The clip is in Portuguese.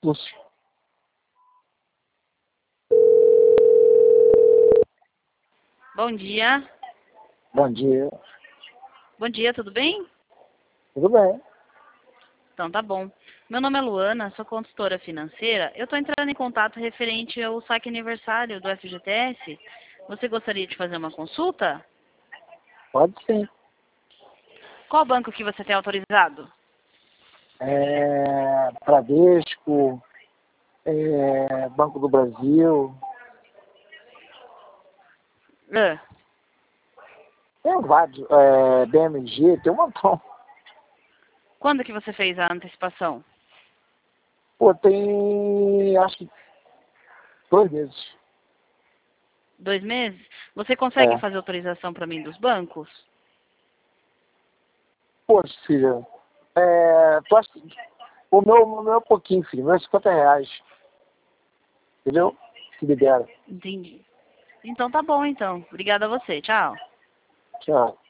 Lúcio. Bom dia. Bom dia. Bom dia, tudo bem? Tudo bem? Então tá bom. Meu nome é Luana, sou consultora financeira. Eu estou entrando em contato referente ao saque aniversário do FGTS. Você gostaria de fazer uma consulta? Pode sim. Qual banco que você tem autorizado? Bradesco, Banco do Brasil. Ah, Tem vários. BMG, tem um montão. quando que você fez a antecipação? Pô, tem acho que 2 meses. 2 meses? Você consegue É. fazer autorização para mim dos bancos? Poxa, filha. Tu acha que o meu é pouquinho, filho. O meu é R$ 50. Entendeu? Se libera. Entendi. Então tá bom, então. Obrigada a você. Tchau. Tchau.